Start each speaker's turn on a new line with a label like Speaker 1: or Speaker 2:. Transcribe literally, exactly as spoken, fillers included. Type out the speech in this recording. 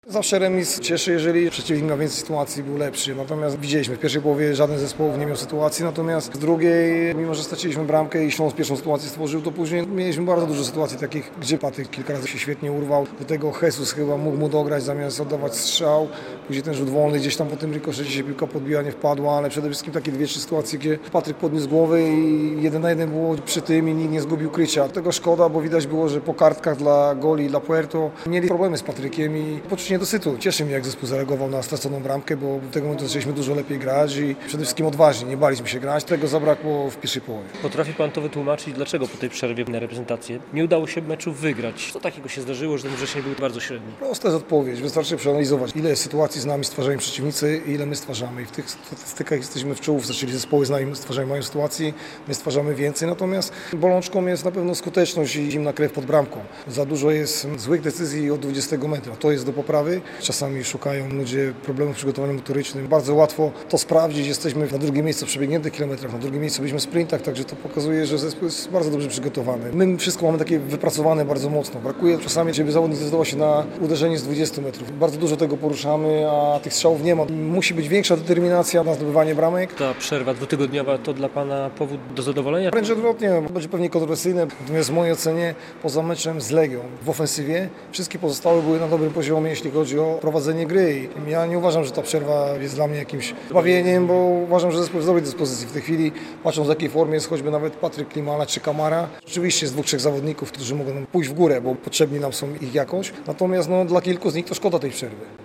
Speaker 1: Zawsze remis cieszy, jeżeli przeciwnik miał więcej sytuacji, był lepszy. Natomiast widzieliśmy, w pierwszej połowie żaden z zespołów nie miał sytuacji, natomiast w drugiej, mimo że straciliśmy bramkę i Śląsk pierwszą sytuację stworzył, to później mieliśmy bardzo dużo sytuacji takich, gdzie Patryk kilka razy się świetnie urwał. Do tego Jesus chyba mógł mu dograć zamiast oddawać strzał. Później ten rzut wolny, gdzieś tam po tym rykoszecie się piłka podbiła, nie wpadła, ale przede wszystkim takie dwie, trzy sytuacje, gdzie Patryk podniósł głowę i jeden na jeden było przy tym i nikt nie zgubił krycia. Tego szkoda, bo widać było, że po kartkach dla goli, dla Puerto mieli problemy z Patrykiem i poczucie niedosytu. Cieszy mnie, jak zespół zareagował na straconą bramkę, bo w tego momentu zaczęliśmy dużo lepiej grać i przede wszystkim odważnie, nie baliśmy się grać. Tego zabrakło w pierwszej połowie.
Speaker 2: Potrafi Pan to wytłumaczyć, dlaczego po tej przerwie na reprezentację nie udało się meczu wygrać? Co takiego się zdarzyło, że ten wrzesień był bardzo średni?
Speaker 1: Prosta jest odpowiedź. Wystarczy przeanalizować, ile sytuacji z nami stwarzają przeciwnicy i ile my stwarzamy. I w tych statystykach jesteśmy w czołówce, czyli zespoły z nami stwarzają mają sytuacji, my stwarzamy więcej. Natomiast bolączką jest na pewno skuteczność i zimna krew pod bramką. Za dużo jest złych decyzji od dwudziestego metra. To jest do poprawy. Czasami szukają ludzie problemów w przygotowaniu motorycznym. Bardzo łatwo to sprawdzić. Jesteśmy na drugim miejscu w przebiegniętych kilometrach, na drugim miejscu byliśmy w sprintach, także to pokazuje, że zespół jest bardzo dobrze przygotowany. My wszystko mamy takie wypracowane bardzo mocno. Brakuje czasami, żeby zawodnik zdecydował się na uderzenie z dwudziestu metrów. Bardzo dużo tego poruszamy, a tych strzałów nie ma. Musi być większa determinacja na zdobywanie bramek.
Speaker 2: Ta przerwa dwutygodniowa to dla Pana powód do zadowolenia?
Speaker 1: Wręcz odwrotnie, będzie pewnie kontrowersyjne, natomiast w mojej ocenie poza meczem z Legią w ofensywie wszystkie pozostałe były na dobrym poziomie, jeśli chodzi o prowadzenie gry. I ja nie uważam, że ta przerwa jest dla mnie jakimś bawieniem, bo uważam, że zespół jest w dobrej dyspozycji. W tej chwili, patrząc w jakiej formie jest choćby nawet Patryk Klimala czy Kamara, rzeczywiście jest dwóch, trzech zawodników, którzy mogą pójść w górę, bo potrzebni nam są ich jakoś. Natomiast no, dla kilku z nich to szkoda tej przerwy.